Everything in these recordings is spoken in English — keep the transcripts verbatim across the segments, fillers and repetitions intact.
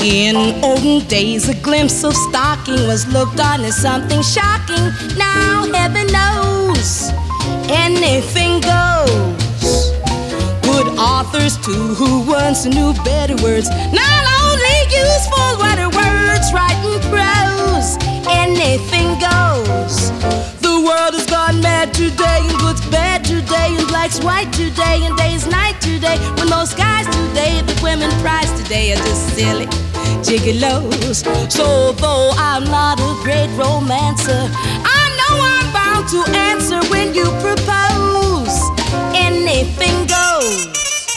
In olden days, a glimpse of stocking was looked on as something shocking. Now heaven knows anything goes. Good authors too, who once knew better words, not only useful writer words, writing prose. Anything goes. The world has gone mad today, and good's bad today, and black's white today, and day's night today. When most guys today, the women prize today are just silly gigolos. So though I'm not a great romancer, I know I'm bound to answer when you propose. Anything goes.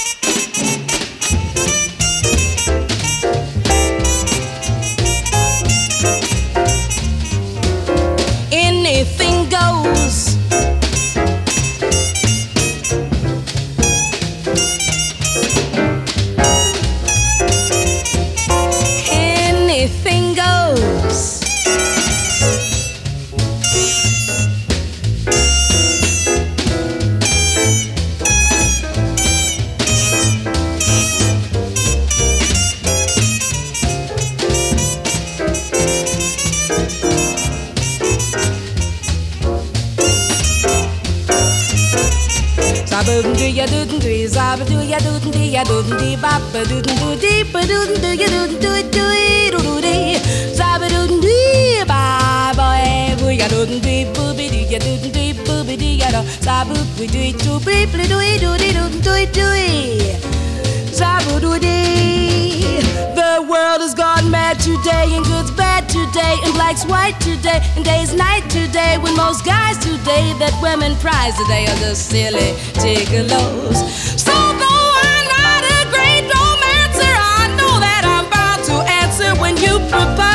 Anything goes. Anything goes. Zabba do ya do do do zabba do ya do do ya do do baba do do do ba do do ya do do do do do do zabba do do baba bo ya do do bo be do ya do do bo be do ya do zabba we do it to be do do do do do zabba do do. The world has gone mad today, and good's bad today, and black's white today, and day's night today. When most guys today that women prize today are just silly gigolos. So though I'm not a great romancer, I know that I'm bound to answer when you propose.